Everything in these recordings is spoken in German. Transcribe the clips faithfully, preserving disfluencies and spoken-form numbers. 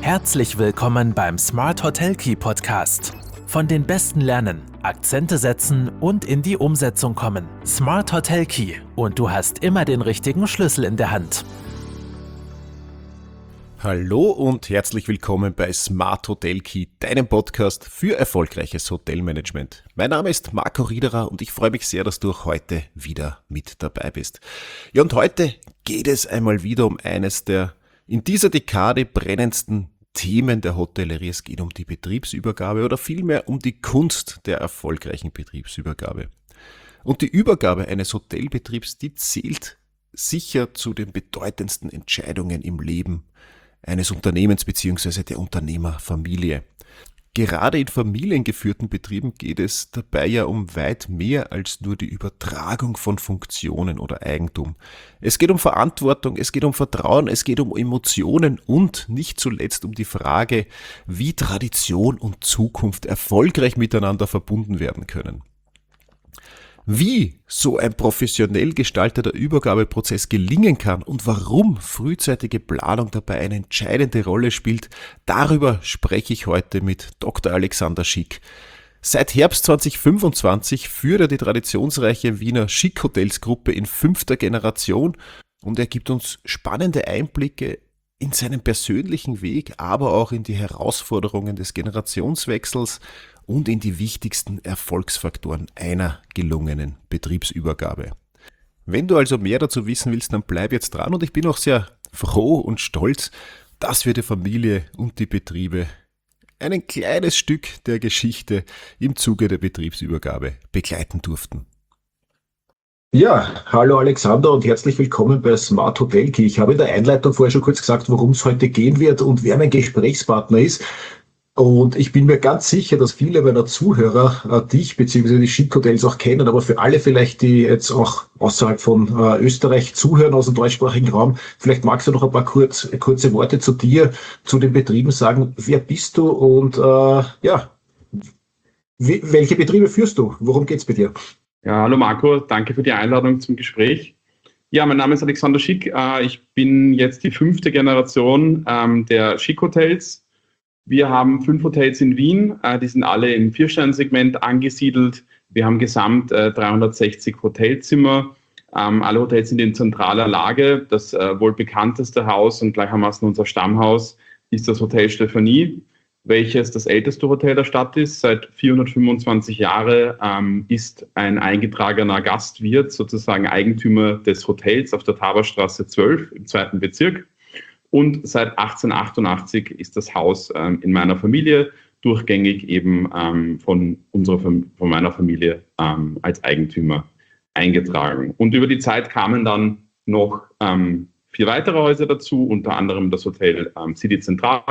Herzlich willkommen beim Smart Hotel Key Podcast. Von den Besten lernen, Akzente setzen und in die Umsetzung kommen. Smart Hotel Key und du hast immer den richtigen Schlüssel in der Hand. Hallo und herzlich willkommen bei Smart Hotel Key, deinem Podcast für erfolgreiches Hotelmanagement. Mein Name ist Marco Riederer und ich freue mich sehr, dass du auch heute wieder mit dabei bist. Ja, und heute geht es einmal wieder um eines der in dieser Dekade brennendsten Themen der Hotellerie. Es geht um die Betriebsübergabe oder vielmehr um die Kunst der erfolgreichen Betriebsübergabe. Und die Übergabe eines Hotelbetriebs, die zählt sicher zu den bedeutendsten Entscheidungen im Leben eines Unternehmens bzw. der Unternehmerfamilie. Gerade in familiengeführten Betrieben geht es dabei ja um weit mehr als nur die Übertragung von Funktionen oder Eigentum. Es geht um Verantwortung, es geht um Vertrauen, es geht um Emotionen und nicht zuletzt um die Frage, wie Tradition und Zukunft erfolgreich miteinander verbunden werden können. Wie so ein professionell gestalteter Übergabeprozess gelingen kann und warum frühzeitige Planung dabei eine entscheidende Rolle spielt, darüber spreche ich heute mit Doktor Alexander Schick. Seit Herbst zweitausendfünfundzwanzig führt er die traditionsreiche Wiener Schick-Hotels-Gruppe in fünfter Generation und er gibt uns spannende Einblicke in seinen persönlichen Weg, aber auch in die Herausforderungen des Generationswechsels und in die wichtigsten Erfolgsfaktoren einer gelungenen Betriebsübergabe. Wenn du also mehr dazu wissen willst, dann bleib jetzt dran und ich bin auch sehr froh und stolz, dass wir die Familie und die Betriebe ein kleines Stück der Geschichte im Zuge der Betriebsübergabe begleiten durften. Ja, hallo Alexander und herzlich willkommen bei Smart Hotel Key. Ich habe in der Einleitung vorher schon kurz gesagt, worum es heute gehen wird und wer mein Gesprächspartner ist. Und ich bin mir ganz sicher, dass viele meiner Zuhörer äh, dich bzw. die Schick-Hotels auch kennen, aber für alle vielleicht, die jetzt auch außerhalb von äh, Österreich zuhören, aus dem deutschsprachigen Raum, vielleicht magst du noch ein paar kurz, kurze Worte zu dir, zu den Betrieben sagen. Wer bist du und äh, ja, wie, welche Betriebe führst du? Worum geht's bei dir? Ja, hallo Marco, danke für die Einladung zum Gespräch. Ja, mein Name ist Alexander Schick. Äh, ich bin jetzt die fünfte Generation ähm, der Schick-Hotels. Wir haben fünf Hotels in Wien, äh, die sind alle im Vier-Sterne-Segment angesiedelt. Wir haben gesamt äh, dreihundertsechzig Hotelzimmer. Ähm, alle Hotels sind in zentraler Lage. Das äh, wohl bekannteste Haus und gleichermaßen unser Stammhaus ist das Hotel Stephanie, welches das älteste Hotel der Stadt ist. Seit vierhundertfünfundzwanzig Jahren ähm, ist ein eingetragener Gastwirt sozusagen Eigentümer des Hotels auf der Taberstraße zwölf im zweiten Bezirk. Und seit achtzehnhundertachtundachtzig ist das Haus ähm, in meiner Familie durchgängig eben ähm, von, unserer, von meiner Familie ähm, als Eigentümer eingetragen. Und über die Zeit kamen dann noch ähm, vier weitere Häuser dazu, unter anderem das Hotel ähm, City Zentral,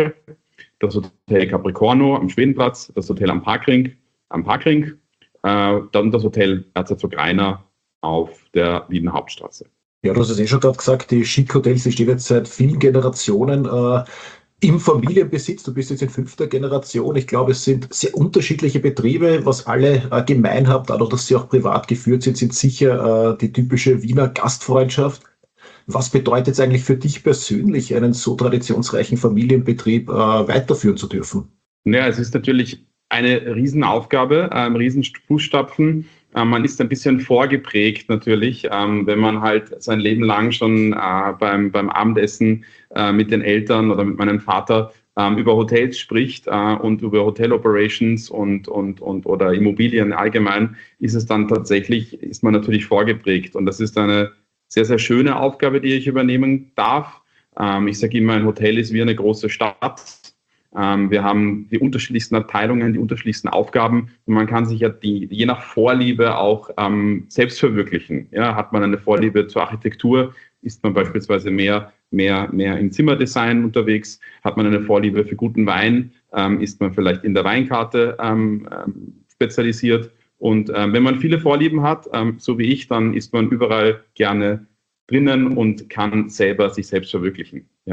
das Hotel Capricorno am Schwedenplatz, das Hotel am Parkring, am Parkring äh, dann das Hotel Erzherzog Rainer auf der Wiener Hauptstraße. Ja, du hast es eh schon gerade gesagt, die Schick-Hotels, die stehen jetzt seit vielen Generationen äh, im Familienbesitz. Du bist jetzt in fünfter Generation. Ich glaube, es sind sehr unterschiedliche Betriebe, was alle äh, gemein haben. Dadurch, dass sie auch privat geführt sind, sind sicher äh, die typische Wiener Gastfreundschaft. Was bedeutet es eigentlich für dich persönlich, einen so traditionsreichen Familienbetrieb äh, weiterführen zu dürfen? Ja, es ist natürlich eine Riesenaufgabe, ein Riesenfußstapfen. Man ist ein bisschen vorgeprägt natürlich, ähm, wenn man halt sein Leben lang schon äh, beim, beim Abendessen äh, mit den Eltern oder mit meinem Vater ähm, über Hotels spricht äh, und über Hotel Operations und, und, und oder Immobilien allgemein, ist es dann tatsächlich, ist man natürlich vorgeprägt. Und das ist eine sehr, sehr schöne Aufgabe, die ich übernehmen darf. Ähm, ich sage immer, ein Hotel ist wie eine große Stadt. Wir haben die unterschiedlichsten Abteilungen, die unterschiedlichsten Aufgaben und man kann sich ja die, je nach Vorliebe auch ähm, selbst verwirklichen. Ja, hat man eine Vorliebe zur Architektur, ist man beispielsweise mehr, mehr, mehr im Zimmerdesign unterwegs. Hat man eine Vorliebe für guten Wein, ähm, ist man vielleicht in der Weinkarte ähm, ähm, spezialisiert. Und ähm, wenn man viele Vorlieben hat, ähm, so wie ich, dann ist man überall gerne drinnen und kann selber sich selbst verwirklichen. Ja.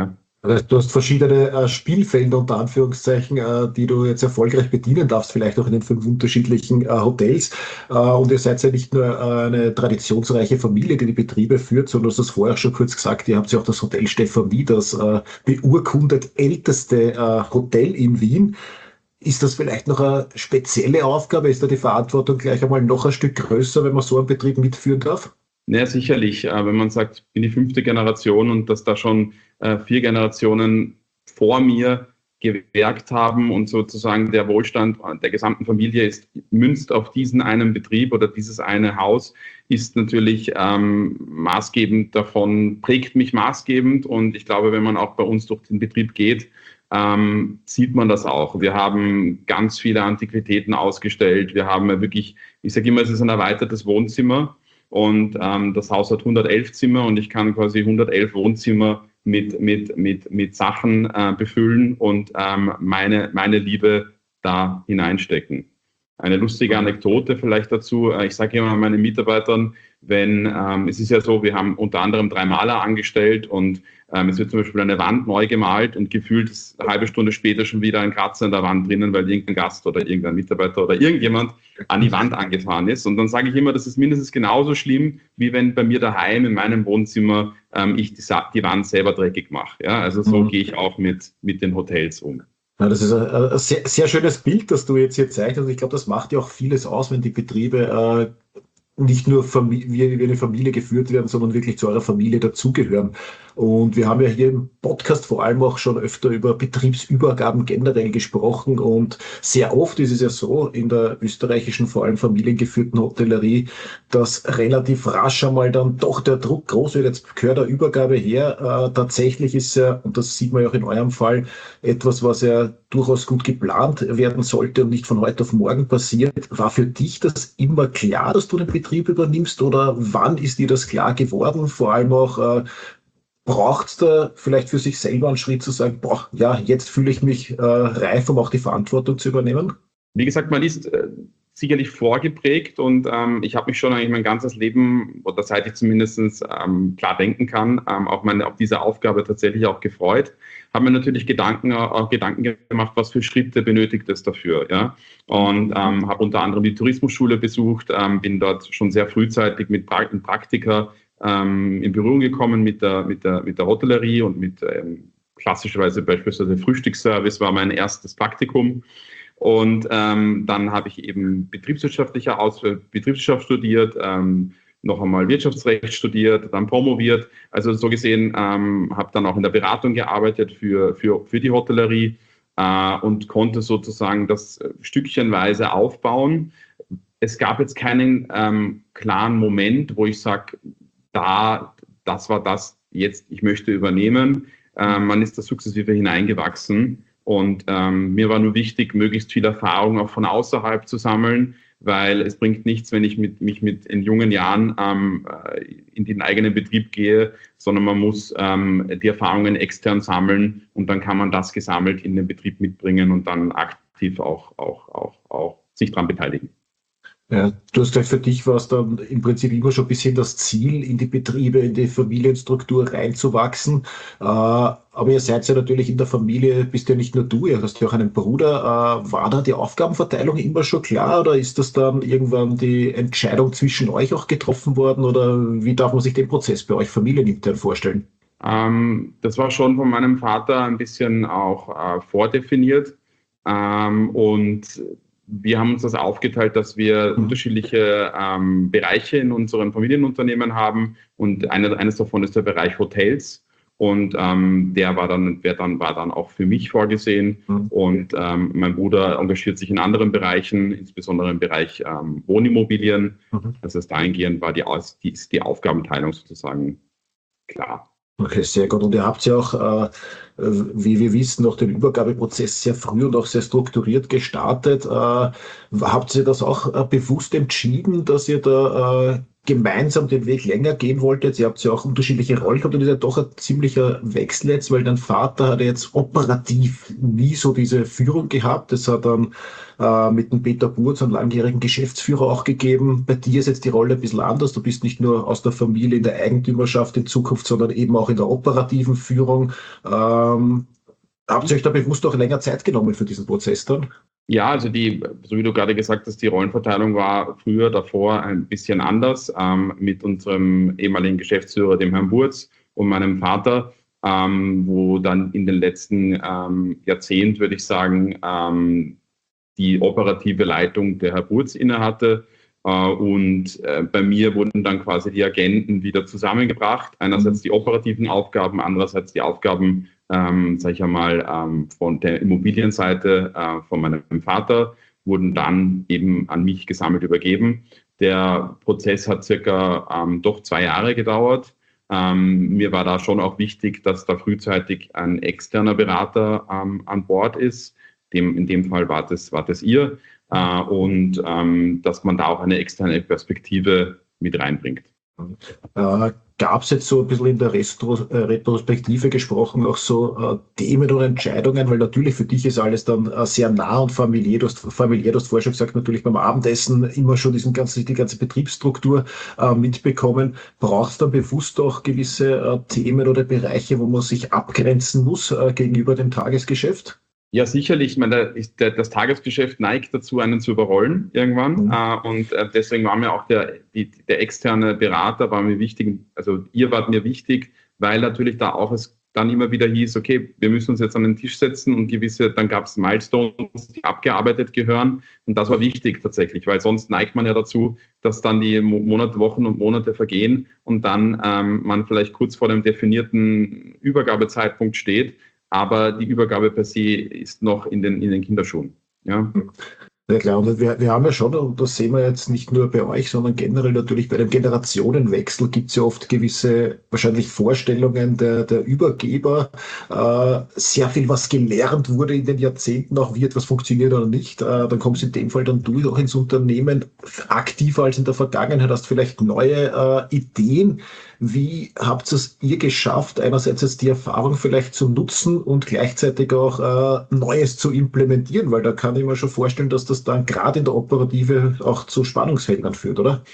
Also du hast verschiedene äh, Spielfelder unter Anführungszeichen, äh, die du jetzt erfolgreich bedienen darfst, vielleicht auch in den fünf unterschiedlichen äh, Hotels. Äh, und ihr seid ja nicht nur äh, eine traditionsreiche Familie, die die Betriebe führt, sondern du hast das vorher schon kurz gesagt, ihr habt ja auch das Hotel Stephanie, das äh, beurkundet älteste äh, Hotel in Wien. Ist das vielleicht noch eine spezielle Aufgabe? Ist da die Verantwortung gleich einmal noch ein Stück größer, wenn man so einen Betrieb mitführen darf? Naja, sicherlich. Äh, wenn man sagt, ich bin die fünfte Generation und dass da schon äh, vier Generationen vor mir gewerkt haben und sozusagen der Wohlstand der gesamten Familie ist münzt auf diesen einen Betrieb oder dieses eine Haus, ist natürlich ähm, maßgebend davon, prägt mich maßgebend. Und ich glaube, wenn man auch bei uns durch den Betrieb geht, ähm, sieht man das auch. Wir haben ganz viele Antiquitäten ausgestellt. Wir haben ja wirklich, ich sage immer, es ist ein erweitertes Wohnzimmer. Und ähm, das Haus hat hundertelf Zimmer und ich kann quasi hundertelf Wohnzimmer mit, mit, mit, mit Sachen äh, befüllen und ähm, meine, meine Liebe da hineinstecken. Eine lustige Anekdote vielleicht dazu. Ich sage immer meinen Mitarbeitern, wenn ähm, es ist ja so, wir haben unter anderem drei Maler angestellt und ähm, es wird zum Beispiel eine Wand neu gemalt und gefühlt ist eine halbe Stunde später schon wieder ein Kratzer in der Wand drinnen, weil irgendein Gast oder irgendein Mitarbeiter oder irgendjemand an die Wand angefahren ist. Und dann sage ich immer, das ist mindestens genauso schlimm, wie wenn bei mir daheim in meinem Wohnzimmer ähm, ich die, die Wand selber dreckig mache. Ja? Also so mhm. gehe ich auch mit, mit den Hotels um. Ja, das ist ein, ein sehr, sehr schönes Bild, das du jetzt hier zeigst. Und ich glaube, das macht ja auch vieles aus, wenn die Betriebe äh, nicht nur Familie, wie eine Familie geführt werden, sondern wirklich zu eurer Familie dazugehören. Und wir haben ja hier im Podcast vor allem auch schon öfter über Betriebsübergaben generell gesprochen. Und sehr oft ist es ja so in der österreichischen, vor allem familiengeführten Hotellerie, dass relativ rasch einmal dann doch der Druck groß wird. Jetzt gehört der Übergabe her. Äh, tatsächlich ist ja, und das sieht man ja auch in eurem Fall, etwas, was ja durchaus gut geplant werden sollte und nicht von heute auf morgen passiert. War für dich das immer klar, dass du den Betrieb übernimmst, oder wann ist dir das klar geworden? Vor allem auch, äh, braucht es da vielleicht für sich selber einen Schritt zu sagen, boah, ja, jetzt fühle ich mich äh, reif, um auch die Verantwortung zu übernehmen? Wie gesagt, man ist äh, sicherlich vorgeprägt und ähm, ich habe mich schon eigentlich mein ganzes Leben, oder seit ich zumindest ähm, klar denken kann, ähm, auf, meine, auf diese Aufgabe tatsächlich auch gefreut. Habe mir natürlich Gedanken, auch Gedanken gemacht, was für Schritte benötigt es dafür. Ja? Und ähm, habe unter anderem die Tourismusschule besucht, ähm, bin dort schon sehr frühzeitig mit pra- Praktika ähm, in Berührung gekommen mit der, mit der, mit der Hotellerie und mit ähm, klassischerweise beispielsweise Frühstücksservice war mein erstes Praktikum. Und ähm, dann habe ich eben betriebswirtschaftlicher Aus Betriebswirtschaft studiert, ähm, noch einmal Wirtschaftsrecht studiert, dann promoviert. Also so gesehen ähm, habe dann auch in der Beratung gearbeitet für, für, für die Hotellerie äh, und konnte sozusagen das stückchenweise aufbauen. Es gab jetzt keinen ähm, klaren Moment, wo ich sage, da, das war das, jetzt, ich möchte übernehmen. Äh, man ist da sukzessive hineingewachsen. Und ähm, mir war nur wichtig, möglichst viel Erfahrung auch von außerhalb zu sammeln, weil es bringt nichts, wenn ich mit, mich mit in jungen Jahren ähm, in den eigenen Betrieb gehe, sondern man muss ähm, die Erfahrungen extern sammeln und dann kann man das gesammelt in den Betrieb mitbringen und dann aktiv auch, auch, auch, auch sich daran beteiligen. Ja, du hast gesagt, für dich war es dann im Prinzip immer schon ein bisschen das Ziel, in die Betriebe, in die Familienstruktur reinzuwachsen. Äh, aber ihr seid ja natürlich in der Familie, bist ja nicht nur du, ihr hast ja auch einen Bruder. Äh, war da die Aufgabenverteilung immer schon klar oder ist das dann irgendwann die Entscheidung zwischen euch auch getroffen worden oder wie darf man sich den Prozess bei euch familienintern vorstellen? Ähm, das war schon von meinem Vater ein bisschen auch äh, vordefiniert ähm, und wir haben uns das aufgeteilt, dass wir mhm. unterschiedliche ähm, Bereiche in unserem Familienunternehmen haben und eine, eines davon ist der Bereich Hotels und ähm, der war dann, der dann, war dann auch für mich vorgesehen mhm. und ähm, mein Bruder engagiert sich in anderen Bereichen, insbesondere im Bereich ähm, Wohnimmobilien. Mhm. Das heißt, dahingehend war die, die, die Aufgabenteilung sozusagen klar. Okay, sehr gut. Und ihr habt ja auch, äh, wie wir wissen, noch den Übergabeprozess sehr früh und auch sehr strukturiert gestartet. Äh, habt ihr das auch äh, bewusst entschieden, dass ihr da äh, gemeinsam den Weg länger gehen wolltet? Ihr habt ja auch unterschiedliche Rollen gehabt und das ist ja doch ein ziemlicher Wechsel jetzt, weil dein Vater hat jetzt operativ nie so diese Führung gehabt. Das hat dann äh, mit dem Peter Burz, einem langjährigen Geschäftsführer, auch gegeben. Bei dir ist jetzt die Rolle ein bisschen anders. Du bist nicht nur aus der Familie in der Eigentümerschaft in Zukunft, sondern eben auch in der operativen Führung. Äh, Ähm, habt ihr euch da bewusst auch länger Zeit genommen für diesen Prozess dann? Ja, also die, so wie du gerade gesagt hast, die Rollenverteilung war früher davor ein bisschen anders, ähm, mit unserem ehemaligen Geschäftsführer, dem Herrn Burz, und meinem Vater, ähm, wo dann in den letzten ähm, Jahrzehnt, würde ich sagen, ähm, die operative Leitung der Herr Burz innehatte. Äh, und äh, bei mir wurden dann quasi die Agenten wieder zusammengebracht. Einerseits die operativen Aufgaben, andererseits die Aufgaben, ähm, sage ich einmal, ähm, von der Immobilienseite äh, von meinem Vater, wurden dann eben an mich gesammelt übergeben. Der Prozess hat circa ähm, doch zwei Jahre gedauert. Ähm, mir war da schon auch wichtig, dass da frühzeitig ein externer Berater ähm, an Bord ist. Dem, in dem Fall war das, war das ihr. Äh, und ähm, dass man da auch eine externe Perspektive mit reinbringt. Äh, Gab es jetzt so ein bisschen in der Retro, äh, Retrospektive gesprochen auch so äh, Themen oder Entscheidungen, weil natürlich für dich ist alles dann äh, sehr nah und familiär. Du hast, familiär, du hast vorher schon gesagt, natürlich beim Abendessen immer schon diesen ganzen, die ganze Betriebsstruktur äh, mitbekommen. Braucht es dann bewusst auch gewisse äh, Themen oder Bereiche, wo man sich abgrenzen muss äh, gegenüber dem Tagesgeschäft? Ja, sicherlich. Ich meine, der, das Tagesgeschäft neigt dazu, einen zu überrollen irgendwann. Mhm. Äh, und äh, deswegen war mir auch der, die, der externe Berater war mir wichtig. Also ihr wart mir wichtig, weil natürlich da auch es dann immer wieder hieß, okay, wir müssen uns jetzt an den Tisch setzen und gewisse, dann gab es Milestones, die abgearbeitet gehören. Und das war wichtig tatsächlich, weil sonst neigt man ja dazu, dass dann die Monate, Wochen und Monate vergehen und dann ähm, man vielleicht kurz vor dem definierten Übergabezeitpunkt steht. Aber die Übergabe per se ist noch in den, in den Kinderschuhen. Ja. Ja klar, und wir, wir haben ja schon, und das sehen wir jetzt nicht nur bei euch, sondern generell natürlich bei dem Generationenwechsel gibt es ja oft gewisse wahrscheinlich Vorstellungen der, der Übergeber. Äh, sehr viel, was gelernt wurde in den Jahrzehnten, auch wie etwas funktioniert oder nicht. Äh, dann kommst in dem Fall dann du auch ins Unternehmen aktiver als in der Vergangenheit, hast vielleicht neue äh, Ideen. Wie habt es ihr geschafft, einerseits jetzt die Erfahrung vielleicht zu nutzen und gleichzeitig auch äh, Neues zu implementieren? Weil da kann ich mir schon vorstellen, dass das dann gerade in der Operative auch zu Spannungsfeldern führt, oder?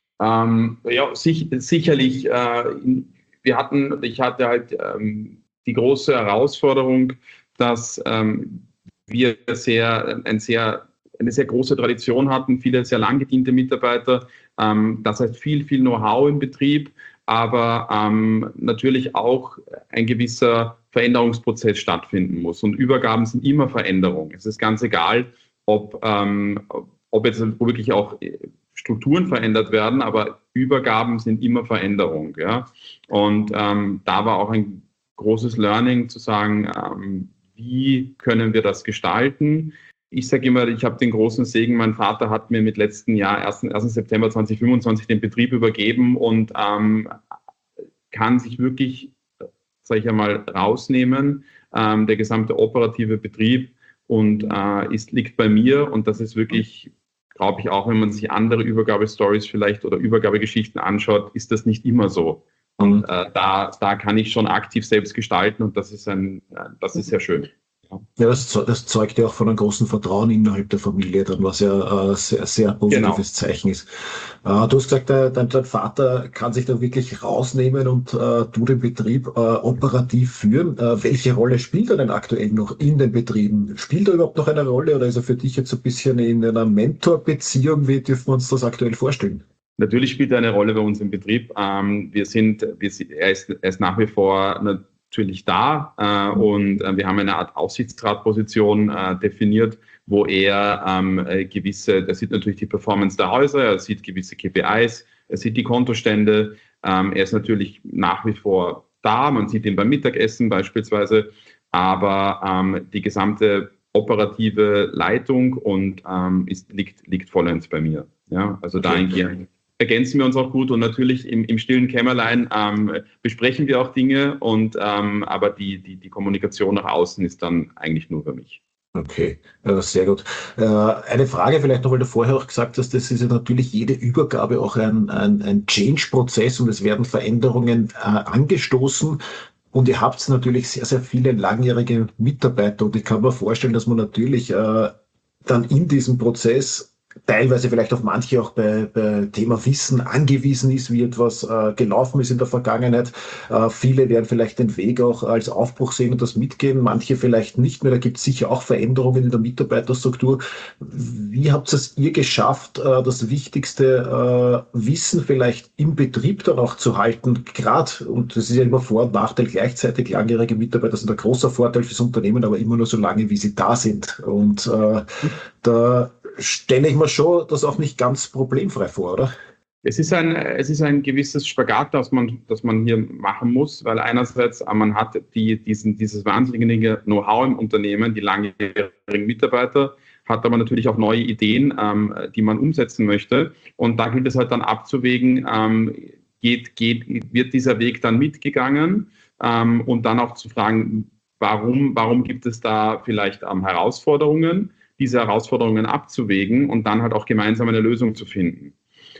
Ähm, ja, sich, sicherlich. Äh, wir hatten, ich hatte halt ähm, die große Herausforderung, dass ähm, wir sehr, ein sehr, eine sehr große Tradition hatten, viele sehr lang gediente Mitarbeiter. Ähm, das heißt viel, viel Know-how im Betrieb, aber ähm, natürlich auch ein gewisser Veränderungsprozess stattfinden muss. Und Übergaben sind immer Veränderung. Es ist ganz egal, ob, ähm, ob jetzt wirklich auch Strukturen verändert werden, aber Übergaben sind immer Veränderung. Ja? Und ähm, da war auch ein großes Learning zu sagen, ähm, wie können wir das gestalten? Ich sage immer, ich habe den großen Segen, mein Vater hat mir mit letzten Jahr, ersten September zweitausendfünfundzwanzig, den Betrieb übergeben und ähm, kann sich wirklich, sage ich einmal, rausnehmen, ähm, der gesamte operative Betrieb und äh, ist, liegt bei mir und das ist wirklich, glaube ich, auch wenn man sich andere Übergabestories vielleicht oder Übergabegeschichten anschaut, ist das nicht immer so. Und äh, da, da kann ich schon aktiv selbst gestalten und das ist, ein, das ist sehr schön. Ja, das, das zeugt ja auch von einem großen Vertrauen innerhalb der Familie, dann, was ja äh, sehr, sehr positives genau. Zeichen ist. Äh, du hast gesagt, äh, dein, dein Vater kann sich da wirklich rausnehmen und äh, du den Betrieb äh, operativ führen. Äh, welche Rolle spielt er denn aktuell noch in den Betrieben? Spielt er überhaupt noch eine Rolle oder ist er für dich jetzt so ein bisschen in einer Mentorbeziehung? Wie dürfen wir uns das aktuell vorstellen? Natürlich spielt er eine Rolle bei uns im Betrieb. Ähm, wir sind, wir, er, ist, er ist nach wie vor eine natürlich da äh, und äh, wir haben eine Art Aufsichtsratposition äh, definiert, wo er ähm, äh, gewisse, er sieht natürlich die Performance der Häuser, er sieht gewisse K P Is, er sieht die Kontostände, ähm, er ist natürlich nach wie vor da, man sieht ihn beim Mittagessen beispielsweise, aber ähm, die gesamte operative Leitung und ähm, ist, liegt, liegt vollends bei mir. Ja? Also okay. dahingehend ergänzen wir uns auch gut und natürlich im, im stillen Kämmerlein ähm, besprechen wir auch Dinge, und ähm, aber die, die, die Kommunikation nach außen ist dann eigentlich nur für mich. Okay, äh, sehr gut. Äh, eine Frage vielleicht noch, weil du vorher auch gesagt hast, das ist ja natürlich jede Übergabe auch ein, ein, ein Change-Prozess und es werden Veränderungen äh, angestoßen. Und ihr habt natürlich sehr, sehr viele langjährige Mitarbeiter und ich kann mir vorstellen, dass man natürlich äh, dann in diesem Prozess teilweise vielleicht auf manche auch bei, bei Thema Wissen angewiesen ist, wie etwas äh, gelaufen ist in der Vergangenheit. Äh, viele werden vielleicht den Weg auch als Aufbruch sehen und das mitgehen, manche vielleicht nicht mehr. Da gibt es sicher auch Veränderungen in der Mitarbeiterstruktur. Wie habt es ihr geschafft, äh, das wichtigste äh, Wissen vielleicht im Betrieb dann auch zu halten? Gerade, und das ist ja immer Vor- und Nachteil gleichzeitig, langjährige Mitarbeiter sind ein großer Vorteil fürs Unternehmen, aber immer nur so lange, wie sie da sind. Und äh, da stelle ich mir schon das auch nicht ganz problemfrei vor, oder? Es ist ein, es ist ein gewisses Spagat, das man, das man hier machen muss, weil einerseits man hat die, diesen, dieses wahnsinnige Know-how im Unternehmen, die langjährigen Mitarbeiter, hat aber natürlich auch neue Ideen, ähm, die man umsetzen möchte. Und da gilt es halt dann abzuwägen, ähm, geht, geht, wird dieser Weg dann mitgegangen ähm, und dann auch zu fragen, warum, warum gibt es da vielleicht ähm, Herausforderungen, diese Herausforderungen abzuwägen und dann halt auch gemeinsam eine Lösung zu finden.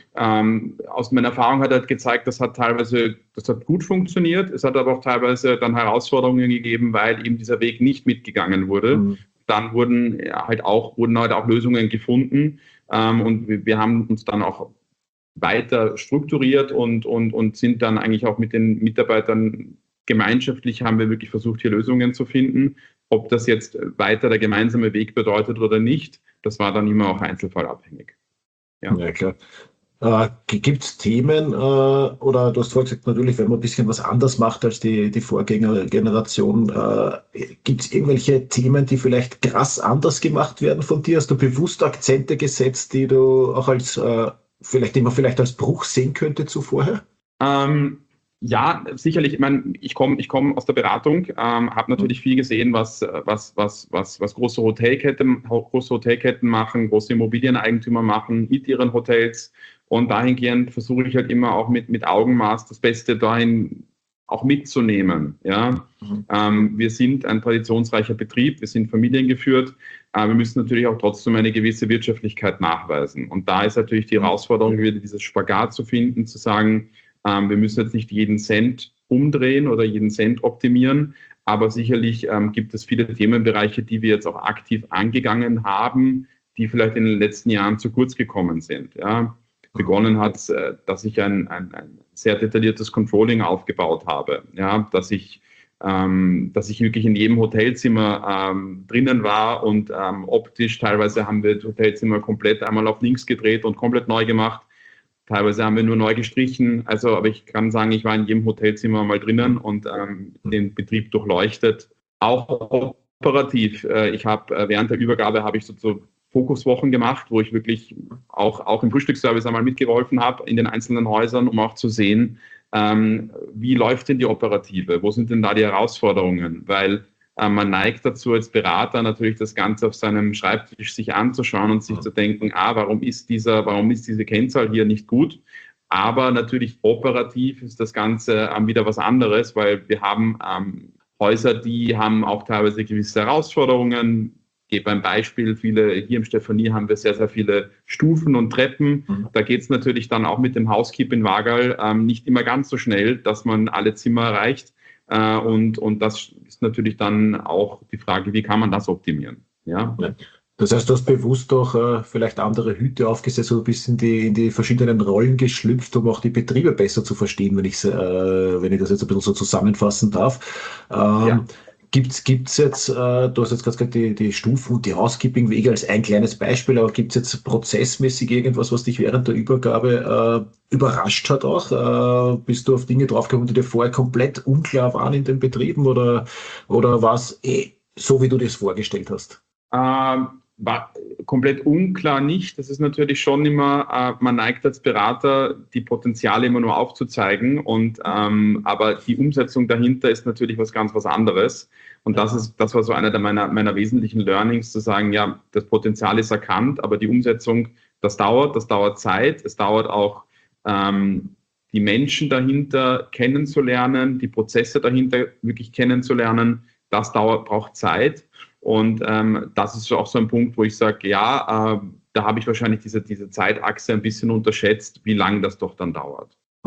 Ähm, aus meiner Erfahrung hat halt gezeigt, das hat teilweise, das hat gut funktioniert. Es hat aber auch teilweise dann Herausforderungen gegeben, weil eben dieser Weg nicht mitgegangen wurde. Mhm. Dann wurden halt auch, wurden halt auch Lösungen gefunden ähm, und wir, wir haben uns dann auch weiter strukturiert und, und, und sind dann eigentlich auch mit den Mitarbeitern gemeinschaftlich haben wir wirklich versucht, hier Lösungen zu finden. Ob das jetzt weiter der gemeinsame Weg bedeutet oder nicht, das war dann immer auch einzelfallabhängig. Ja, ja klar. Äh, gibt es Themen, äh, oder du hast vorhin gesagt, natürlich, wenn man ein bisschen was anders macht als die, die Vorgängergeneration, äh, gibt es irgendwelche Themen, die vielleicht krass anders gemacht werden von dir? Hast du bewusst Akzente gesetzt, die du auch als, äh, vielleicht immer vielleicht als Bruch sehen könnte zu vorher? Ähm, Ja, sicherlich. Ich meine, ich komme ich komm aus der Beratung, ähm, habe natürlich viel gesehen, was, was, was, was, was große Hotelketten, große Hotelketten machen, große Immobilieneigentümer machen mit ihren Hotels. Und dahingehend versuche ich halt immer auch mit, mit Augenmaß das Beste dahin auch mitzunehmen. Ja? Mhm. Ähm, wir sind ein traditionsreicher Betrieb, wir sind familiengeführt, aber wir müssen natürlich auch trotzdem eine gewisse Wirtschaftlichkeit nachweisen. Und da ist natürlich die Herausforderung, wieder dieses Spagat zu finden, zu sagen, wir müssen jetzt nicht jeden Cent umdrehen oder jeden Cent optimieren, aber sicherlich ähm, gibt es viele Themenbereiche, die wir jetzt auch aktiv angegangen haben, die vielleicht in den letzten Jahren zu kurz gekommen sind. Ja. Begonnen hat, äh, dass ich ein, ein, ein sehr detailliertes Controlling aufgebaut habe, ja, dass ich, ähm, dass ich wirklich in jedem Hotelzimmer ähm, drinnen war und ähm, optisch teilweise haben wir das Hotelzimmer komplett einmal auf links gedreht und komplett neu gemacht. Teilweise haben wir nur neu gestrichen, also aber ich kann sagen, ich war in jedem Hotelzimmer mal drinnen und ähm, den Betrieb durchleuchtet. Auch operativ. Äh, ich habe äh, während der Übergabe habe ich so, so Fokuswochen gemacht, wo ich wirklich auch, auch im Frühstücksservice einmal mitgeholfen habe in den einzelnen Häusern, um auch zu sehen, ähm, wie läuft denn die Operative, wo sind denn da die Herausforderungen, weil man neigt dazu, als Berater natürlich das Ganze auf seinem Schreibtisch sich anzuschauen und sich zu denken, ah, warum ist dieser, warum ist diese Kennzahl hier nicht gut? Aber natürlich operativ ist das Ganze ähm, wieder was anderes, weil wir haben ähm, Häuser, die haben auch teilweise gewisse Herausforderungen. Ich gebe ein Beispiel, viele, hier im Stephanie haben wir sehr, sehr viele Stufen und Treppen. Mhm. Da geht es natürlich dann auch mit dem Housekeep in Waagerl ähm, nicht immer ganz so schnell, dass man alle Zimmer erreicht. Uh, und, und das ist natürlich dann auch die Frage, wie kann man das optimieren? Ja? Ja. Das heißt, du hast bewusst auch äh, vielleicht andere Hüte aufgesetzt oder ein bisschen die, in die verschiedenen Rollen geschlüpft, um auch die Betriebe besser zu verstehen, wenn ich, äh, wenn ich das jetzt ein bisschen so zusammenfassen darf. Ähm, ja. Gibt's, gibt's jetzt, äh, du hast jetzt gerade gesagt, die, die Stufen und die Housekeeping-Wege als ein kleines Beispiel, aber gibt's jetzt prozessmäßig irgendwas, was dich während der Übergabe äh, überrascht hat auch? Äh, bist du auf Dinge draufgekommen, die dir vorher komplett unklar waren in den Betrieben oder, oder war es eh so, wie du dir es vorgestellt hast? Ähm, war komplett unklar nicht. Das ist natürlich schon immer, äh, man neigt als Berater, die Potenziale immer nur aufzuzeigen, und ähm, aber die Umsetzung dahinter ist natürlich was ganz was anderes. Und das ist, das war so einer der meiner, meiner wesentlichen Learnings, zu sagen, ja, das Potenzial ist erkannt, aber die Umsetzung, das dauert, das dauert Zeit, es dauert auch ähm, die Menschen dahinter kennenzulernen, die Prozesse dahinter wirklich kennenzulernen, das dauert, braucht Zeit. Und ähm, das ist auch so ein Punkt, wo ich sage, ja, äh, da habe ich wahrscheinlich diese, diese Zeitachse ein bisschen unterschätzt, wie lange das doch dann dauert.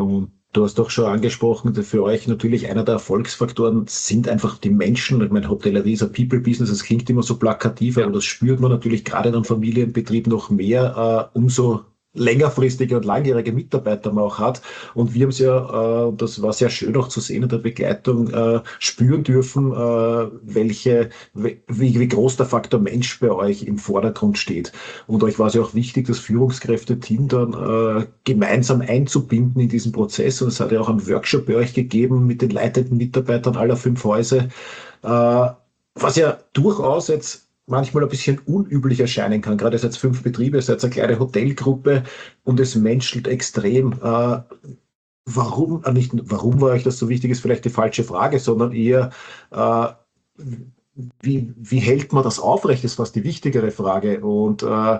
Du hast doch schon angesprochen, für euch natürlich einer der Erfolgsfaktoren sind einfach die Menschen. Ich meine, Hotellerie ist ein People-Business, das klingt immer so plakativ, Ja. aber das spürt man natürlich gerade in einem Familienbetrieb noch mehr, äh, umso längerfristige und langjährige Mitarbeiter man auch hat. Und wir haben es ja, äh, das war sehr schön auch zu sehen in der Begleitung, äh, spüren dürfen, äh, welche, wie, wie groß der Faktor Mensch bei euch im Vordergrund steht. Und euch war es ja auch wichtig, das Führungskräfte-Team dann äh, gemeinsam einzubinden in diesen Prozess. Und es hat ja auch einen Workshop bei euch gegeben mit den leitenden Mitarbeitern aller fünf Häuser, äh, was ja durchaus jetzt manchmal ein bisschen unüblich erscheinen kann. Gerade seit fünf Betriebe, seit eine kleine Hotelgruppe und es menschelt extrem. Äh, warum, äh, nicht warum war euch das so wichtig, ist vielleicht die falsche Frage, sondern eher, äh, wie, wie hält man das aufrecht, ist fast die wichtigere Frage. Und äh,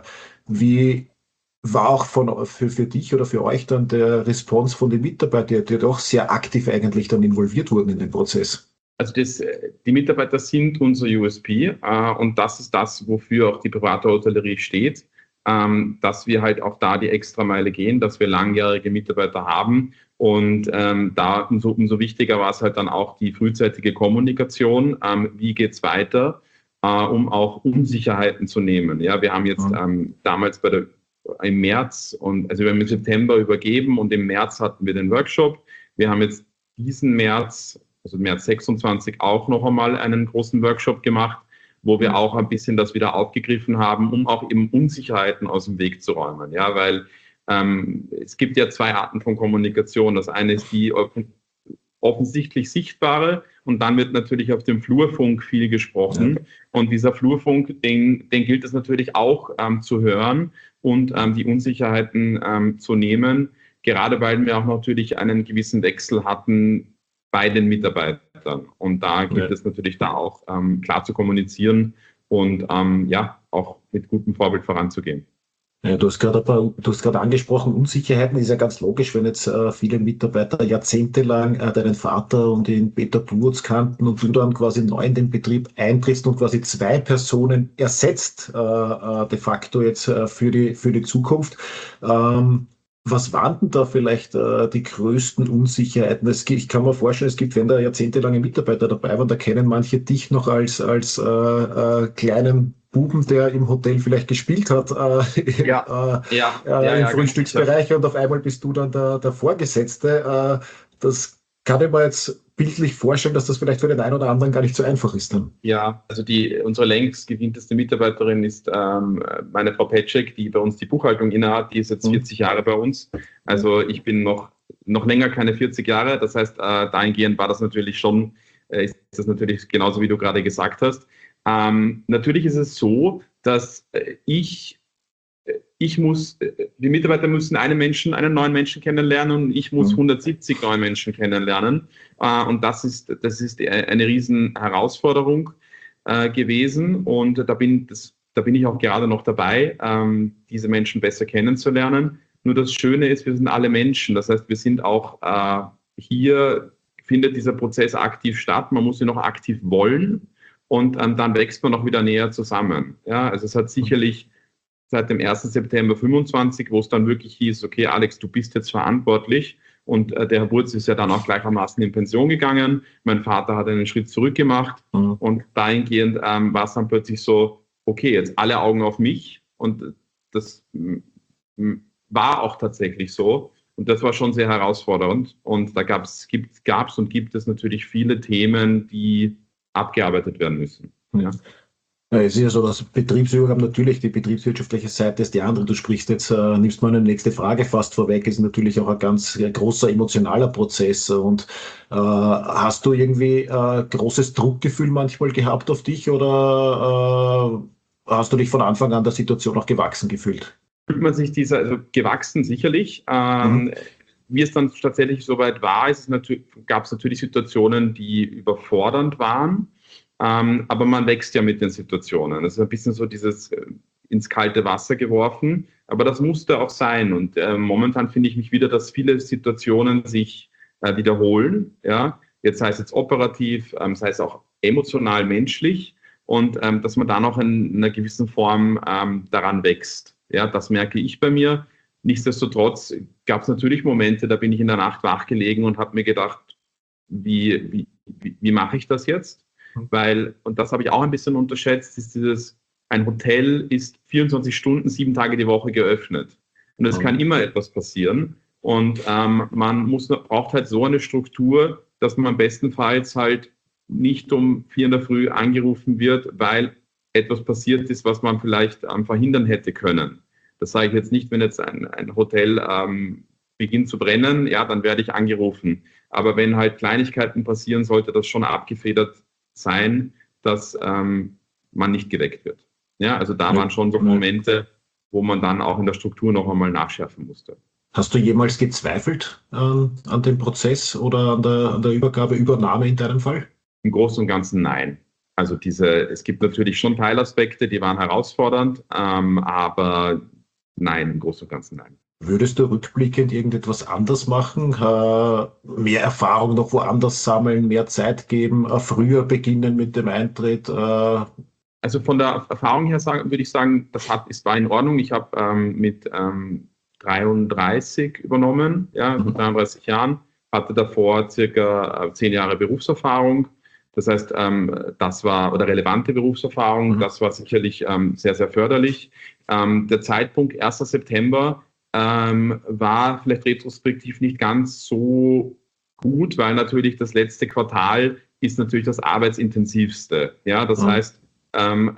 wie war auch von, für, für dich oder für euch dann der Response von den Mitarbeitern, die doch sehr aktiv eigentlich dann involviert wurden in den Prozess? Also das, die Mitarbeiter sind unser U S P äh, und das ist das, wofür auch die private Hotellerie steht, ähm, dass wir halt auch da die Extrameile gehen, dass wir langjährige Mitarbeiter haben und ähm, da umso, umso wichtiger war es halt dann auch die frühzeitige Kommunikation, ähm, wie geht's weiter, äh, um auch Unsicherheiten zu nehmen. Ja, wir haben jetzt ähm, damals bei der, im März und also wir haben im September übergeben und im März hatten wir den Workshop. Wir haben jetzt diesen März also März sechsundzwanzig auch noch einmal einen großen Workshop gemacht, wo wir auch ein bisschen das wieder aufgegriffen haben, um auch eben Unsicherheiten aus dem Weg zu räumen. Ja, weil ähm, es gibt ja zwei Arten von Kommunikation. Das eine ist die offensichtlich sichtbare und dann wird natürlich auf dem Flurfunk viel gesprochen. Ja. Und dieser Flurfunk, den, den gilt es natürlich auch ähm, zu hören und ähm, die Unsicherheiten ähm, zu nehmen, gerade weil wir auch natürlich einen gewissen Wechsel hatten bei den Mitarbeitern. Und da gibt ja. es natürlich da auch ähm, klar zu kommunizieren und ähm, ja, auch mit gutem Vorbild voranzugehen. Ja, du hast gerade ein paar, du hast gerade angesprochen, Unsicherheiten ist ja ganz logisch, wenn jetzt äh, viele Mitarbeiter jahrzehntelang äh, deinen Vater und den Peter Burz kannten und du dann quasi neu in den Betrieb eintrittst und quasi zwei Personen ersetzt, äh, äh, de facto jetzt äh, für die, für die Zukunft. Ähm, Was waren denn da vielleicht äh, die größten Unsicherheiten? Es, ich kann mir vorstellen, es gibt, wenn da jahrzehntelange Mitarbeiter dabei waren, da kennen manche dich noch als, als äh, äh, kleinen Buben, der im Hotel vielleicht gespielt hat, äh, ja. äh, Ja. äh, Ja, im ja, Frühstücksbereich und auf einmal bist du dann der, der Vorgesetzte. Äh, das kann ich mir jetzt bildlich vorstellen, dass das vielleicht für den einen oder anderen gar nicht so einfach ist dann. Ja, also die, unsere längst gedienteste Mitarbeiterin ist ähm, meine Frau Petschek, die bei uns die Buchhaltung innehat, die ist jetzt vierzig Jahre bei uns. Also ich bin noch, noch länger keine vierzig Jahre, das heißt, äh, dahingehend war das natürlich schon, äh, ist das natürlich genauso, wie du gerade gesagt hast. Ähm, natürlich ist es so, dass äh, ich Ich muss, die Mitarbeiter müssen einen Menschen, einen neuen Menschen kennenlernen und ich muss hundertsiebzig neue Menschen kennenlernen. Und das ist, das ist eine riesen Herausforderung gewesen. Und da bin, das, da bin ich auch gerade noch dabei, diese Menschen besser kennenzulernen. Nur das Schöne ist, wir sind alle Menschen. Das heißt, wir sind auch hier, findet dieser Prozess aktiv statt. Man muss ihn noch aktiv wollen und dann wächst man auch wieder näher zusammen. Ja, also es hat sicherlich seit dem ersten September fünfundzwanzig, wo es dann wirklich hieß, okay, Alex, du bist jetzt verantwortlich. Und äh, der Herr Burz ist ja dann auch gleichermaßen in Pension gegangen. Mein Vater hat einen Schritt zurück gemacht. Mhm. Und dahingehend ähm, war es dann plötzlich so, okay, jetzt alle Augen auf mich. Und das m- war auch tatsächlich so. Und das war schon sehr herausfordernd. Und da gab es gibt, gab's und gibt es natürlich viele Themen, die abgearbeitet werden müssen. Mhm. Ja. Ja, es ist ja so, dass Betriebsübergaben natürlich die betriebswirtschaftliche Seite ist die andere. Du sprichst jetzt, äh, nimmst mal eine nächste Frage fast vorweg, ist natürlich auch ein ganz äh, großer emotionaler Prozess. Und äh, hast du irgendwie äh, großes Druckgefühl manchmal gehabt auf dich oder äh, hast du dich von Anfang an der Situation auch gewachsen gefühlt? Fühlt man sich dieser, also gewachsen sicherlich. Ähm, mhm. Wie es dann tatsächlich soweit war, ist es natürlich, gab es natürlich Situationen, die überfordernd waren. Ähm, aber man wächst ja mit den Situationen. Das ist ein bisschen so dieses äh, ins kalte Wasser geworfen. Aber das musste auch sein. Und äh, momentan finde ich mich wieder, dass viele Situationen sich äh, wiederholen. Ja? Jetzt sei es jetzt operativ, ähm, sei es auch emotional, menschlich. Und ähm, dass man da noch in, in einer gewissen Form ähm, daran wächst. Ja, das merke ich bei mir. nichtsdestotrotz gab es natürlich Momente, da bin ich in der Nacht wach gelegen und habe mir gedacht, wie, wie, wie, wie mache ich das jetzt? Weil, und das habe ich auch ein bisschen unterschätzt, ist dieses, ein Hotel ist vierundzwanzig Stunden, sieben Tage die Woche geöffnet. Und es kann immer etwas passieren. Und ähm, man muss, braucht halt so eine Struktur, dass man bestenfalls halt nicht um vier in der Früh angerufen wird, weil etwas passiert ist, was man vielleicht ähm, verhindern hätte können. Das sage ich jetzt nicht, wenn jetzt ein, ein Hotel ähm, beginnt zu brennen, ja, dann werde ich angerufen. Aber wenn halt Kleinigkeiten passieren, sollte das schon abgefedert sein, dass ähm, man nicht geweckt wird. Ja, also da waren schon so Momente, wo man dann auch in der Struktur noch einmal nachschärfen musste. Hast du jemals gezweifelt an, an dem Prozess oder an der, an der Übergabe, Übernahme in deinem Fall? Im Großen und Ganzen nein. Also diese, es gibt natürlich schon Teilaspekte, die waren herausfordernd, ähm, aber nein, im Großen und Ganzen nein. Würdest du rückblickend irgendetwas anders machen? Äh, mehr Erfahrung noch woanders sammeln, mehr Zeit geben, äh, früher beginnen mit dem Eintritt? Äh also von der Erfahrung her sagen, würde ich sagen, das hat, ist, war in Ordnung. Ich habe ähm, mit ähm, dreiunddreißig übernommen, ja, mit dreiunddreißig Jahren, hatte davor circa zehn Jahre Berufserfahrung. Das heißt, ähm, das war, oder relevante Berufserfahrung, mhm. das war sicherlich ähm, sehr, sehr förderlich. Ähm, der Zeitpunkt erster September ähm, war vielleicht retrospektiv nicht ganz so gut, weil natürlich das letzte Quartal ist natürlich das arbeitsintensivste. Ja, das mhm. heißt, ähm,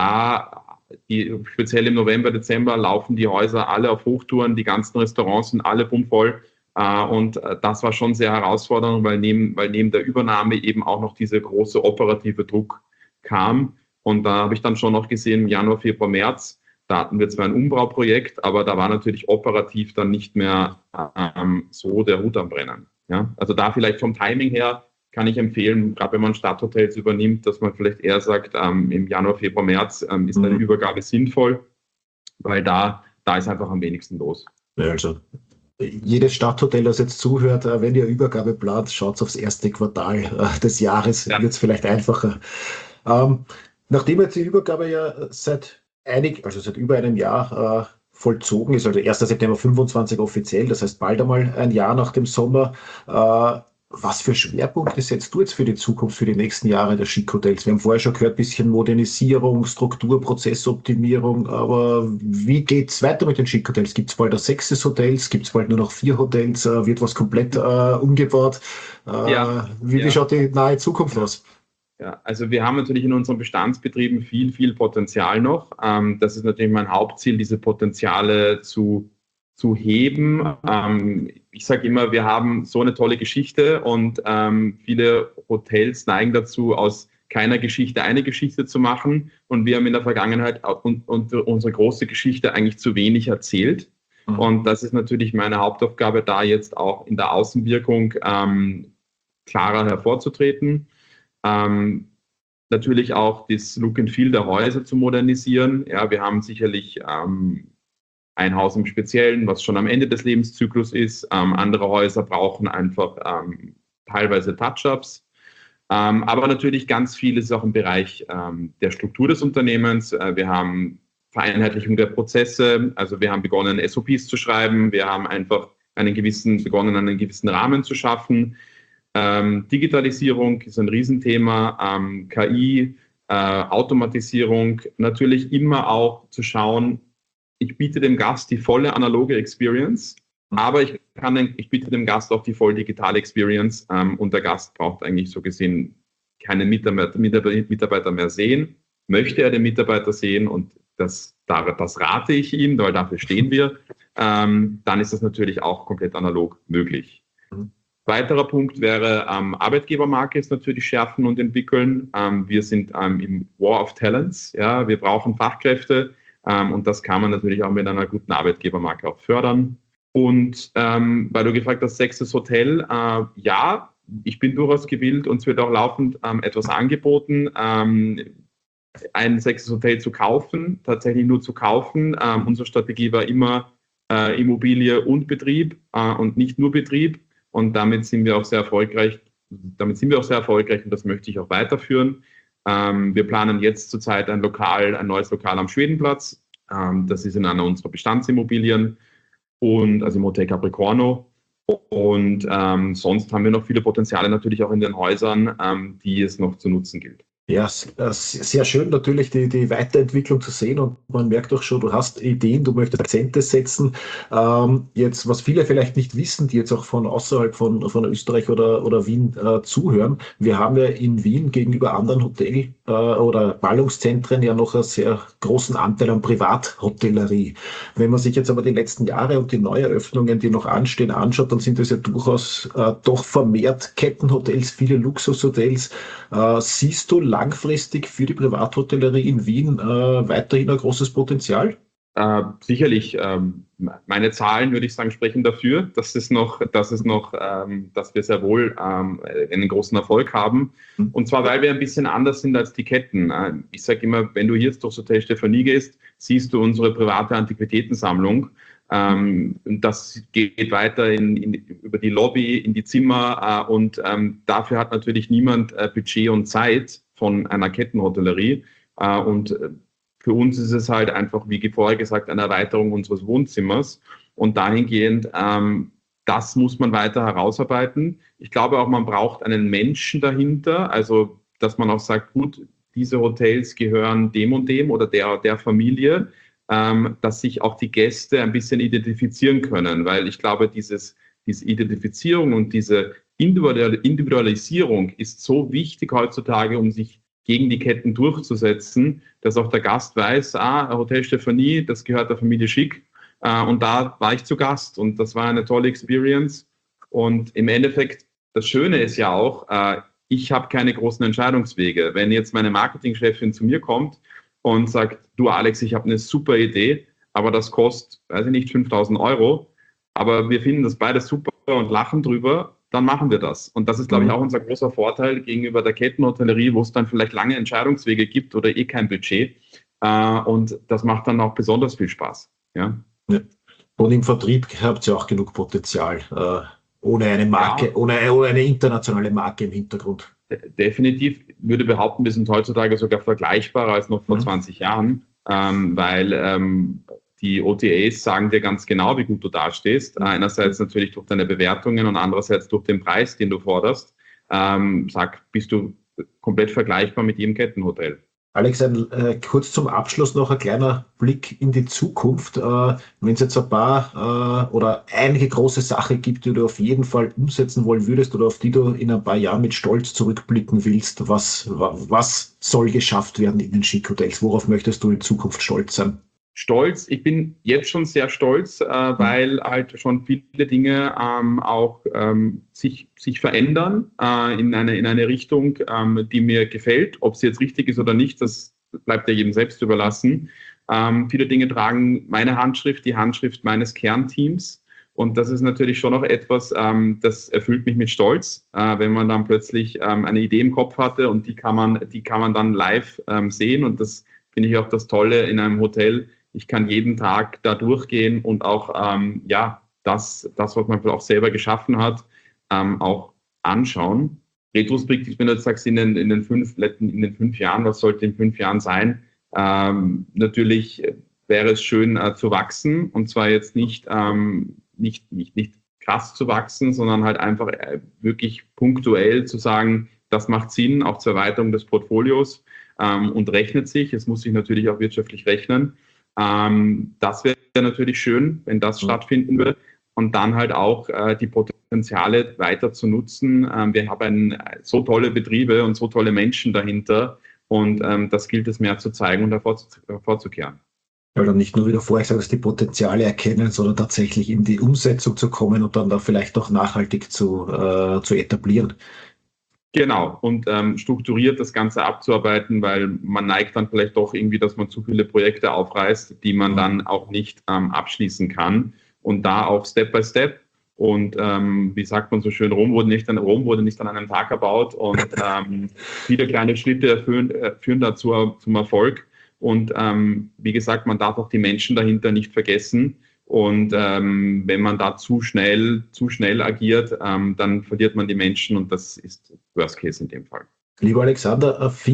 da die, speziell im November, Dezember laufen die Häuser alle auf Hochtouren, die ganzen Restaurants sind alle bummvoll. Uh, und uh, das war schon sehr herausfordernd, weil neben, weil neben der Übernahme eben auch noch dieser große operative Druck kam. Und da habe ich dann schon noch gesehen, im Januar, Februar, März, da hatten wir zwar ein Umbauprojekt, aber da war natürlich operativ dann nicht mehr ähm, so der Hut am Brennen. Ja? Also da vielleicht vom Timing her kann ich empfehlen, gerade wenn man Stadthotels übernimmt, dass man vielleicht eher sagt, ähm, im Januar, Februar, März ähm, ist eine mhm. Übergabe sinnvoll, weil da, da ist einfach am wenigsten los. Ja, also. Jedes Stadthotel, das jetzt zuhört, wenn ihr Übergabe plant, schaut aufs erste Quartal des Jahres, ja. Wird es vielleicht einfacher. Ähm, nachdem jetzt die Übergabe ja seit einig, also seit über einem Jahr äh, vollzogen ist, also erster September fünfundzwanzig offiziell, das heißt bald einmal ein Jahr nach dem Sommer, äh, was für Schwerpunkte setzt du jetzt für die Zukunft, für die nächsten Jahre der Chic Hotels? Wir haben vorher schon gehört, ein bisschen Modernisierung, Struktur, Prozessoptimierung, aber wie geht's weiter mit den Chic Hotels? Gibt es bald ein sechstes Hotels? Gibt es bald nur noch vier Hotels? Wird was komplett äh, umgebaut? Äh, ja, wie, ja. wie schaut die nahe Zukunft aus? Ja, also wir haben natürlich in unseren Bestandsbetrieben viel, viel Potenzial noch. Ähm, das ist natürlich mein Hauptziel, diese Potenziale zu zu heben. Ähm, ich sage immer, wir haben so eine tolle Geschichte und ähm, viele Hotels neigen dazu, aus keiner Geschichte eine Geschichte zu machen. Und wir haben in der Vergangenheit und, und unsere große Geschichte eigentlich zu wenig erzählt. Mhm. Und das ist natürlich meine Hauptaufgabe, da jetzt auch in der Außenwirkung ähm, klarer hervorzutreten. Ähm, natürlich auch das Look and Feel der Häuser zu modernisieren. Ja, wir haben sicherlich ähm, ein Haus im Speziellen, was schon am Ende des Lebenszyklus ist. Ähm, andere Häuser brauchen einfach ähm, teilweise Touch-ups. Ähm, aber natürlich ganz vieles ist auch im Bereich ähm, der Struktur des Unternehmens. Äh, wir haben Vereinheitlichung der Prozesse. Also wir haben begonnen, S O Ps zu schreiben. Wir haben einfach einen gewissen, begonnen, einen gewissen Rahmen zu schaffen. Ähm, Digitalisierung ist ein Riesenthema. Ähm, K I, äh, Automatisierung. Natürlich immer auch zu schauen, ich biete dem Gast die volle analoge Experience, aber ich, kann, ich biete dem Gast auch die voll digitale Experience ähm, und der Gast braucht eigentlich so gesehen keinen Mitarbeiter, Mitarbeiter mehr sehen. Möchte er den Mitarbeiter sehen und das, das rate ich ihm, weil dafür stehen wir, ähm, dann ist das natürlich auch komplett analog möglich. Mhm. Weiterer Punkt wäre, ähm, Arbeitgebermarke ist natürlich schärfen und entwickeln. Ähm, wir sind ähm, im War of Talents, ja, wir brauchen Fachkräfte. Ähm, und das kann man natürlich auch mit einer guten Arbeitgebermarke auch fördern. Und ähm, weil du gefragt hast, sechstes Hotel, äh, ja, ich bin durchaus gewillt, uns wird auch laufend ähm, etwas angeboten, ähm, ein sechstes Hotel zu kaufen, tatsächlich nur zu kaufen. Ähm, unsere Strategie war immer äh, Immobilie und Betrieb äh, und nicht nur Betrieb. Und damit sind wir auch sehr erfolgreich. Damit sind wir auch sehr erfolgreich und das möchte ich auch weiterführen. Ähm, wir planen jetzt zurzeit ein Lokal, ein neues Lokal am Schwedenplatz. Ähm, das ist in einer unserer Bestandsimmobilien. und also im Hotel Capricorno. Und ähm, sonst haben wir noch viele Potenziale natürlich auch in den Häusern, ähm, die es noch zu nutzen gilt. Ja, sehr schön natürlich die, die Weiterentwicklung zu sehen und man merkt auch schon, du hast Ideen, du möchtest Akzente setzen. Ähm, jetzt, was viele vielleicht nicht wissen, die jetzt auch von außerhalb von, von Österreich oder, oder Wien äh, zuhören, wir haben ja in Wien gegenüber anderen Hotel- äh, oder Ballungszentren ja noch einen sehr großen Anteil an Privathotellerie. Wenn man sich jetzt aber die letzten Jahre und die Neueröffnungen, die noch anstehen, anschaut, dann sind das ja durchaus äh, doch vermehrt Kettenhotels, viele Luxushotels. Äh, siehst du langfristig für die Privathotellerie in Wien äh, weiterhin ein großes Potenzial? Äh, sicherlich. Ähm, meine Zahlen, würde ich sagen, sprechen dafür, dass es noch, dass es noch, ähm, dass wir sehr wohl ähm, einen großen Erfolg haben. Mhm. Und zwar, weil wir ein bisschen anders sind als die Ketten. Äh, ich sage immer, wenn du jetzt durchs Hotel Stephanie gehst, siehst du unsere private Antiquitätensammlung. Ähm, das geht weiter in, in, über die Lobby, in die Zimmer äh, und ähm, dafür hat natürlich niemand äh, Budget und Zeit von einer Kettenhotellerie. Äh, und äh, für uns ist es halt einfach, wie vorher gesagt, eine Erweiterung unseres Wohnzimmers. Und dahingehend, ähm, das muss man weiter herausarbeiten. Ich glaube auch, man braucht einen Menschen dahinter. Also, dass man auch sagt, gut, diese Hotels gehören dem und dem oder der, der Familie. Ähm, dass sich auch die Gäste ein bisschen identifizieren können, weil ich glaube, dieses, diese Identifizierung und diese Individualisierung ist so wichtig heutzutage, um sich gegen die Ketten durchzusetzen, dass auch der Gast weiß, ah, Hotel Stephanie, das gehört der Familie Schick äh, und da war ich zu Gast und das war eine tolle Experience und im Endeffekt, das Schöne ist ja auch, äh, ich habe keine großen Entscheidungswege. Wenn jetzt meine Marketingchefin zu mir kommt und sagt, du Alex, ich habe eine super Idee, aber das kostet, weiß ich nicht, fünftausend Euro, aber wir finden das beide super und lachen drüber, dann machen wir das. Und das ist, glaube ich, auch unser großer Vorteil gegenüber der Kettenhotellerie, wo es dann vielleicht lange Entscheidungswege gibt oder eh kein Budget. Und das macht dann auch besonders viel Spaß. Ja. Und im Vertrieb habt ihr auch genug Potenzial, ohne eine Marke, ja. ohne, ohne eine internationale Marke im Hintergrund. Definitiv, würde behaupten, wir sind heutzutage sogar vergleichbarer als noch vor mhm. zwanzig Jahren, ähm, weil ähm, die O T As sagen dir ganz genau, wie gut du dastehst. Einerseits natürlich durch deine Bewertungen und andererseits durch den Preis, den du forderst. Ähm, sag, bist du komplett vergleichbar mit jedem Kettenhotel. Alex, ein, äh, kurz zum Abschluss noch ein kleiner Blick in die Zukunft. Äh, wenn es jetzt ein paar äh, oder einige große Sachen gibt, die du auf jeden Fall umsetzen wollen würdest oder auf die du in ein paar Jahren mit Stolz zurückblicken willst, was, was soll geschafft werden in den Schick-Hotels? Worauf möchtest du in Zukunft stolz sein? Stolz, ich bin jetzt schon sehr stolz, äh, weil halt schon viele Dinge ähm, auch ähm, sich, sich verändern äh, in, eine, in eine Richtung, ähm, die mir gefällt. Ob sie jetzt richtig ist oder nicht, das bleibt ja jedem selbst überlassen. Ähm, viele Dinge tragen meine Handschrift, die Handschrift meines Kernteams. Und das ist natürlich schon noch etwas, ähm, das erfüllt mich mit Stolz, äh, wenn man dann plötzlich ähm, eine Idee im Kopf hatte und die kann man, die kann man dann live ähm, sehen. Und das finde ich auch das Tolle in einem Hotel. Ich kann jeden Tag da durchgehen und auch ähm, ja, das, das, was man auch selber geschaffen hat, ähm, auch anschauen. Retrospektiv, wenn du jetzt sagst, in den, in, den fünf, in den fünf Jahren, was sollte in fünf Jahren sein? Ähm, natürlich wäre es schön äh, zu wachsen und zwar jetzt nicht, ähm, nicht, nicht, nicht krass zu wachsen, sondern halt einfach äh, wirklich punktuell zu sagen, das macht Sinn, auch zur Erweiterung des Portfolios ähm, und rechnet sich. Es muss sich natürlich auch wirtschaftlich rechnen. Ähm, das wäre natürlich schön, wenn das mhm. stattfinden würde und dann halt auch äh, die Potenziale weiter zu nutzen. Ähm, wir haben ein, so tolle Betriebe und so tolle Menschen dahinter und ähm, das gilt es mehr zu zeigen und hervorzukehren. Ja, dann nicht nur, wie du vorher gesagt hast, die Potenziale erkennen, sondern tatsächlich in die Umsetzung zu kommen und dann da vielleicht auch nachhaltig zu, äh, zu etablieren. Genau, und ähm, strukturiert das Ganze abzuarbeiten, weil man neigt dann vielleicht doch irgendwie, dass man zu viele Projekte aufreißt, die man dann auch nicht ähm, abschließen kann. Und da auch Step by Step. Und ähm, wie sagt man so schön, Rom wurde nicht an, Rom wurde nicht an einem Tag erbaut. Und ähm, viele kleine Schritte führen, äh, führen dazu zum Erfolg. Und ähm, wie gesagt, man darf auch die Menschen dahinter nicht vergessen. Und ähm, wenn man da zu schnell, zu schnell agiert, ähm, dann verliert man die Menschen und das ist Worst Case in dem Fall. Lieber Alexander, vielen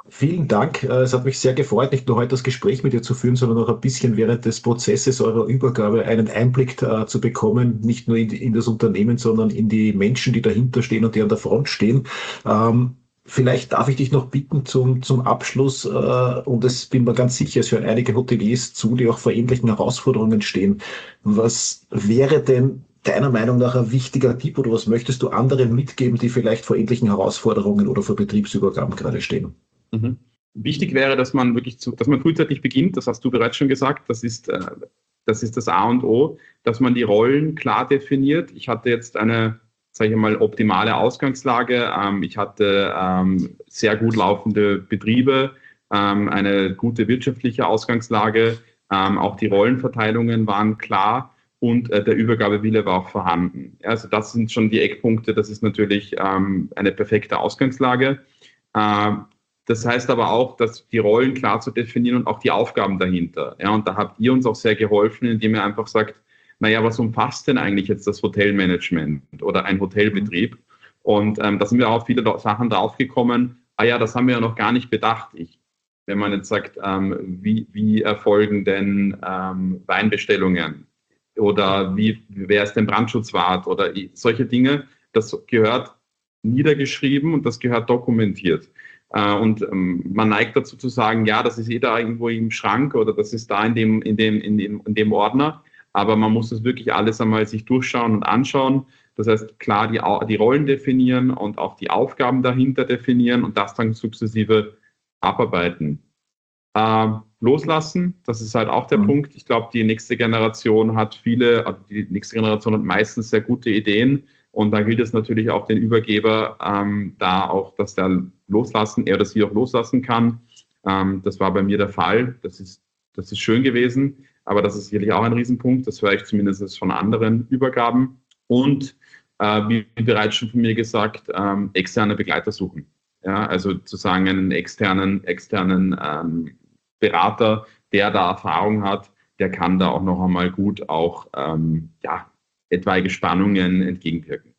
vielen Dank. Äh, Es hat mich sehr gefreut, nicht nur heute das Gespräch mit dir zu führen, sondern auch ein bisschen während des Prozesses eurer Übergabe einen Einblick äh, zu bekommen, nicht nur in, die, in das Unternehmen, sondern in die Menschen, die dahinter stehen und die an der Front stehen. Ähm, Vielleicht darf ich dich noch bitten zum, zum Abschluss, äh, und es bin mir ganz sicher, es hören einige Hoteliers zu, die auch vor ähnlichen Herausforderungen stehen. Was wäre denn deiner Meinung nach ein wichtiger Tipp oder was möchtest du anderen mitgeben, die vielleicht vor ähnlichen Herausforderungen oder vor Betriebsübergaben gerade stehen? Mhm. Wichtig wäre, dass man wirklich zu, dass man frühzeitig beginnt, das hast du bereits schon gesagt, das ist, äh, das ist das A und O, dass man die Rollen klar definiert. Ich hatte jetzt eine, sage ich mal, optimale Ausgangslage. Ähm, ich hatte ähm, sehr gut laufende Betriebe, ähm, eine gute wirtschaftliche Ausgangslage, ähm, auch die Rollenverteilungen waren klar und äh, der Übergabewille war auch vorhanden. Also das sind schon die Eckpunkte, das ist natürlich ähm, eine perfekte Ausgangslage. Ähm, Das heißt aber auch, dass die Rollen klar zu definieren und auch die Aufgaben dahinter. Ja, und da habt ihr uns auch sehr geholfen, indem ihr einfach sagt, naja, was umfasst denn eigentlich jetzt das Hotelmanagement oder ein Hotelbetrieb? Und ähm, da sind wir auch viele Sachen draufgekommen. Ah ja, das haben wir ja noch gar nicht bedacht. Ich, wenn man jetzt sagt, ähm, wie, wie erfolgen denn ähm, Weinbestellungen oder wie, wer ist denn Brandschutzwart oder solche Dinge, das gehört niedergeschrieben und das gehört dokumentiert. Und ähm, man neigt dazu zu sagen, ja, das ist eh da irgendwo im Schrank oder das ist da in dem, in dem, in dem, in dem Ordner. Aber man muss das wirklich alles einmal sich durchschauen und anschauen. Das heißt, klar die, die Rollen definieren und auch die Aufgaben dahinter definieren und das dann sukzessive abarbeiten. Äh, loslassen, das ist halt auch der mhm. Punkt. Ich glaube, die nächste Generation hat viele, also die nächste Generation hat meistens sehr gute Ideen. Und da gilt es natürlich auch den Übergeber, ähm, da auch, dass der loslassen, er oder sie auch loslassen kann. Ähm, das war bei mir der Fall. Das ist, das ist schön gewesen, aber das ist sicherlich auch ein Riesenpunkt. Das höre ich zumindest von anderen Übergaben. Und äh, wie bereits schon von mir gesagt, ähm, externe Begleiter suchen. Ja, also zu sagen, einen externen, externen ähm, Berater, der da Erfahrung hat, der kann da auch noch einmal gut auch ähm, ja, etwaige Spannungen entgegenwirken.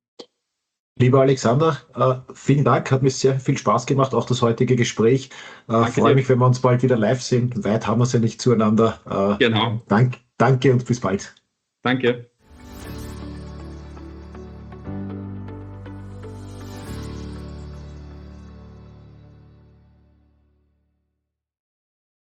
Lieber Alexander, äh, vielen Dank, hat mir sehr viel Spaß gemacht, auch das heutige Gespräch. Äh, freue mich, wenn wir uns bald wieder live sehen. Weit haben wir es ja nicht zueinander. Äh, genau. Dank, danke und bis bald. Danke.